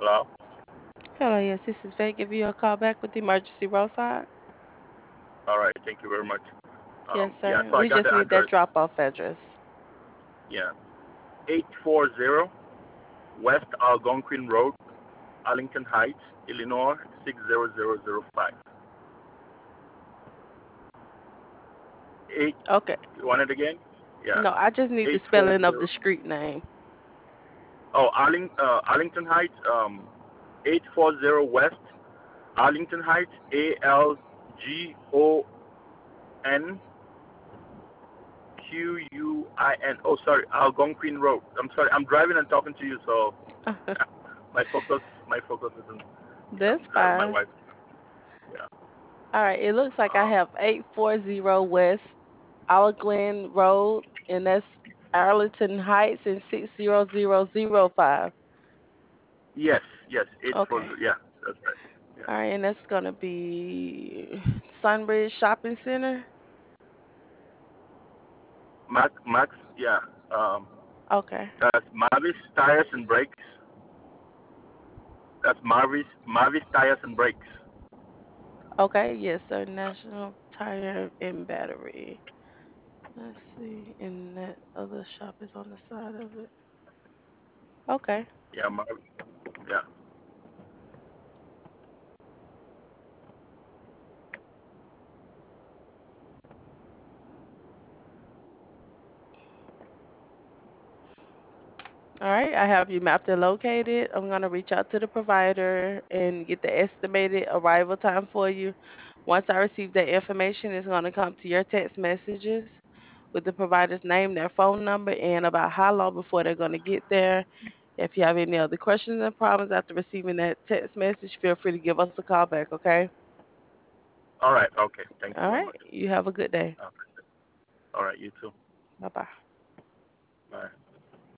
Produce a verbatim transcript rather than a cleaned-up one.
Hello? Hello, yes, this is Faye. Give you a call back with the emergency roadside. All right, thank you very much. Yes, Um, yeah, sir. so I We got just the need that address. drop-off address. Yeah. eight forty West Algonquin Road, Arlington Heights, Illinois, six zero zero zero five. eight, Okay. you want it again? Yeah. No, I just need the spelling of the eight forty. street name. Oh, Arling, uh, Arlington Heights, um, eight forty West Arlington Heights, A L G O N Q U I N. Oh, sorry, Algonquin Road. I'm sorry, I'm driving and talking to you, so my focus, my focus isn't. Yeah, That's I'm driving my fine. wife. Yeah. All right. It looks like I Um, have eight forty West Allegany Road, and that's Arlington Heights in six zero zero zero five. yes, yes, eight forty. Okay. Yeah, that's right. Yeah. All right, and that's gonna be Sunbridge Shopping Center. Max, Max. Yeah. Um, Okay. that's Mavis Tires and Brakes. That's Mavis, Mavis Tires and Brakes. Okay. Yes, sir. National Tire and Battery. Let's see. And that other shop is on the side of it. Okay. Yeah, Mavis. Yeah. All right. I have you mapped and located. I'm going to reach out to the provider and get the estimated arrival time for you. Once I receive that information, it's going to come to your text messages with the provider's name, their phone number, and about how long before they're going to get there. If you have any other questions and problems after receiving that text message, feel free to give us a call back, okay? All right. Okay. Thank you All very right. much. You have a good day. Okay. All right. You too. Bye bye.